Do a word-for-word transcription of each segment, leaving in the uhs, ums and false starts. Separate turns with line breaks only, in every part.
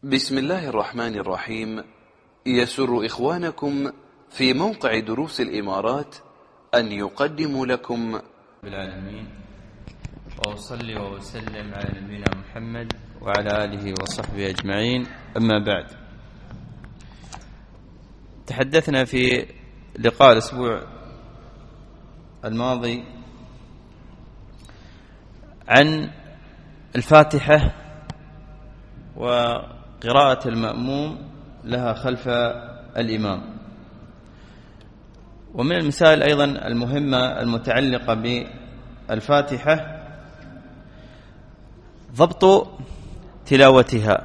بسم الله الرحمن الرحيم. يسر إخوانكم في موقع دروس الإمارات أن يقدموا لكم
بالعالمين، وأصلي وأسلم على نبينا محمد وعلى آله وصحبه أجمعين. أما بعد، تحدثنا في لقاء الأسبوع الماضي عن الفاتحة وقراءة المأموم لها خلف الإمام، ومن المسائل أيضا المهمة المتعلقة بالفاتحة ضبط تلاوتها.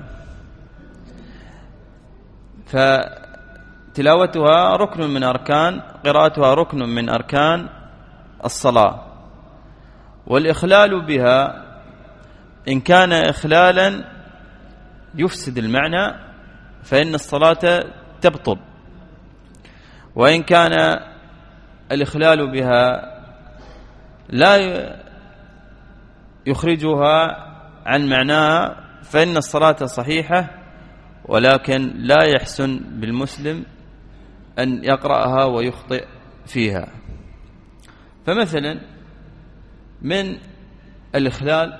فتلاوتها ركن من أركان قراءتها ركن من أركان الصلاة، والإخلال بها إن كان إخلالا يفسد المعنى فإن الصلاة تبطل، وإن كان الإخلال بها لا يخرجها عن معناها فإن الصلاة صحيحة، ولكن لا يحسن بالمسلم أن يقرأها ويخطئ فيها. فمثلا من الإخلال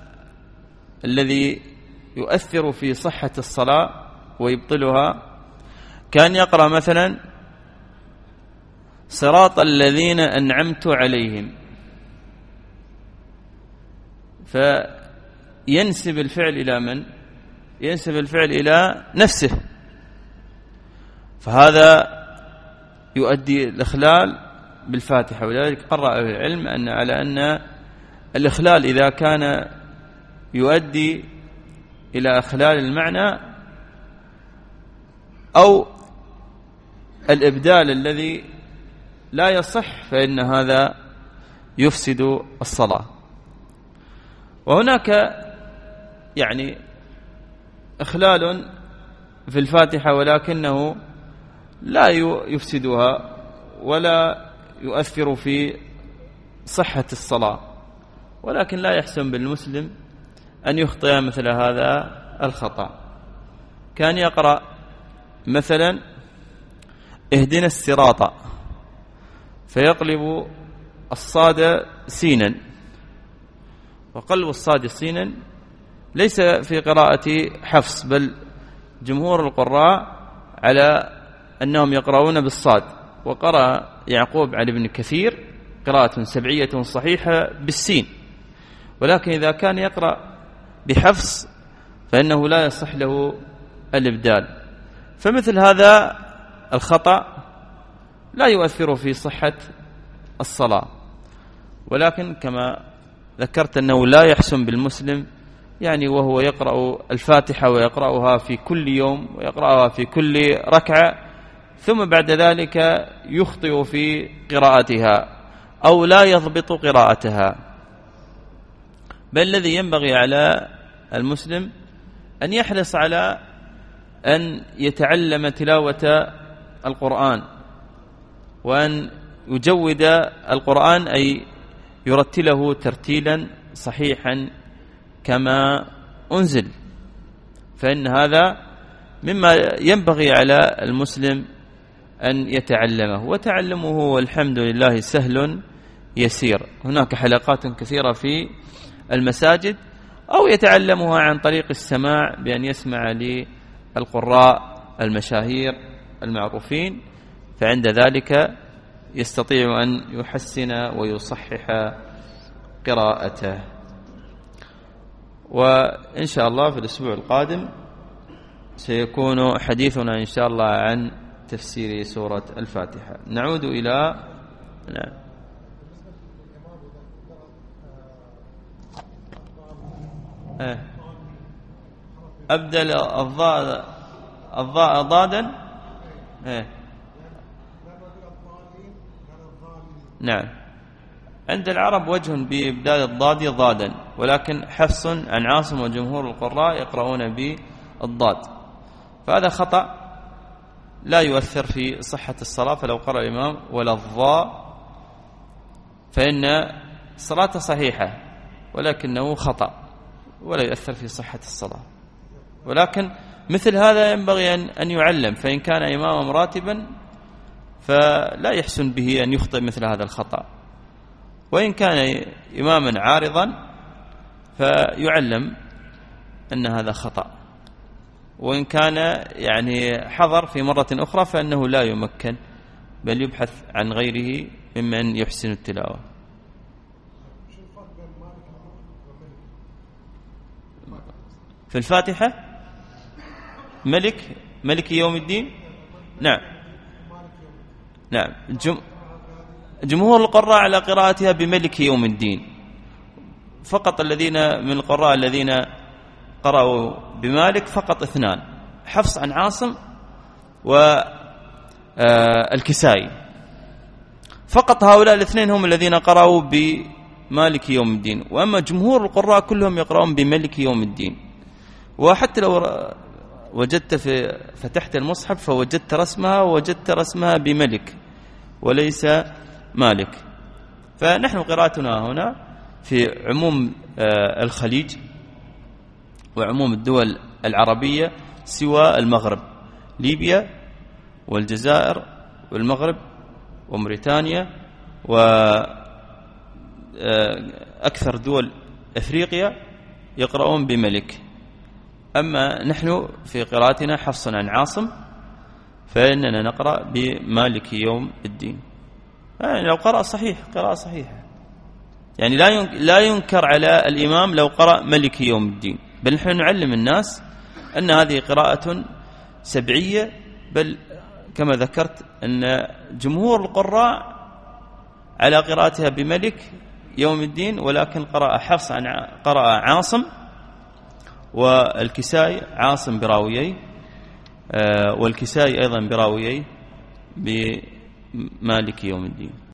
الذي يؤثر في صحة الصلاة ويبطلها كان يقرأ مثلا صراط الذين أنعمت عليهم، فينسب الفعل إلى من؟ ينسب الفعل إلى نفسه، فهذا يؤدي الإخلال بالفاتحة. ولذلك قرأ أهل العلم أن على أن الإخلال إذا كان يؤدي إلى إخلال المعنى أو الإبدال الذي لا يصح فإن هذا يفسد الصلاة. وهناك يعني إخلال في الفاتحة ولكنه لا يفسدها ولا يؤثر في صحة الصلاة، ولكن لا يحسن بالمسلم أن يخطئ مثل هذا الخطأ. كان يقرأ مثلا اهدنا الصراط فيقلب الصاد سينا، وقلب الصاد سينا ليس في قراءة حفص، بل جمهور القراء على أنهم يقرؤون بالصاد، وقرأ يعقوب على ابن كثير قراءة سبعية صحيحة بالسين. ولكن إذا كان يقرأ بحفص فإنه لا يصح له الإبدال. فمثل هذا الخطأ لا يؤثر في صحة الصلاة، ولكن كما ذكرت أنه لا يحسن بالمسلم يعني وهو يقرأ الفاتحة ويقرأها في كل يوم ويقرأها في كل ركعة ثم بعد ذلك يخطئ في قراءتها أو لا يضبط قراءتها. بل الذي ينبغي على المسلم أن يحرص على أن يتعلم تلاوة القرآن، وأن يجود القرآن أي يرتله ترتيلا صحيحا كما أنزل، فإن هذا مما ينبغي على المسلم أن يتعلمه، وتعلمه والحمد لله سهل يسير. هناك حلقات كثيرة في المساجد، أو يتعلمها عن طريق السماع بأن يسمع للقراء المشاهير المعروفين، فعند ذلك يستطيع أن يحسن ويصحح قراءته. وإن شاء الله في الأسبوع القادم سيكون حديثنا إن شاء الله عن تفسير سورة الفاتحة. نعود إلى نعم. أبدل الضاء الضاء ضادا. نعم، عند العرب وجه بإبدال الضاد ضادا، ولكن حفص عن عاصم وجمهور القراء يقرؤون بالضاد، فهذا خطأ لا يؤثر في صحة الصلاة. فلو قرأ الإمام ولا الضاء فإن الصلاة صحيحة، ولكنه خطأ ولا يؤثر في صحة الصلاة. ولكن مثل هذا ينبغي أن يعلم، فإن كان إماما راتبا فلا يحسن به أن يخطئ مثل هذا الخطأ، وإن كان إماما عارضا فيعلم أن هذا خطأ، وإن كان يعني حضر في مرة أخرى فإنه لا يمكن، بل يبحث عن غيره ممن يحسن التلاوة. في الفاتحة ملك ملك يوم الدين، نعم نعم جمهور القراء على قراءتها بملك يوم الدين فقط. الذين من القراء الذين قرأوا بمالك فقط اثنان، حفص عن عاصم والكسائي، فقط هؤلاء الاثنين هم الذين قرأوا بمالك يوم الدين، وأما جمهور القراء كلهم يقرأون بملك يوم الدين. وحتى لو وجدت في فتحت المصحف فوجدت رسمها ووجدت رسمها بملك وليس مالك. فنحن قراءتنا هنا في عموم الخليج وعموم الدول العربية سوى المغرب، ليبيا والجزائر والمغرب وموريتانيا وأكثر دول أفريقيا يقرؤون بملك. أما نحن في قراءتنا حفص عن عاصم فإننا نقرأ بمالك يوم الدين. يعني لو قرأ صحيح قراءة صحيحة، يعني لا ينكر على الإمام لو قرأ ملك يوم الدين، بل نحن نعلم الناس أن هذه قراءة سبعية، بل كما ذكرت أن جمهور القراء على قراءتها بملك يوم الدين، ولكن قرأ حفص عن قرأ عاصم والكسائي، عاصم براويي والكسائي أيضا براويي بمالك يوم الدين.